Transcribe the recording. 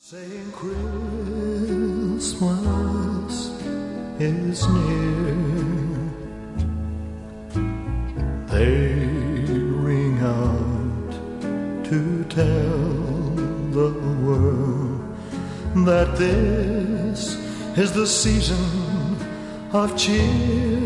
Saying Christmas is near, they ring out to tell the world that this is the season of cheer.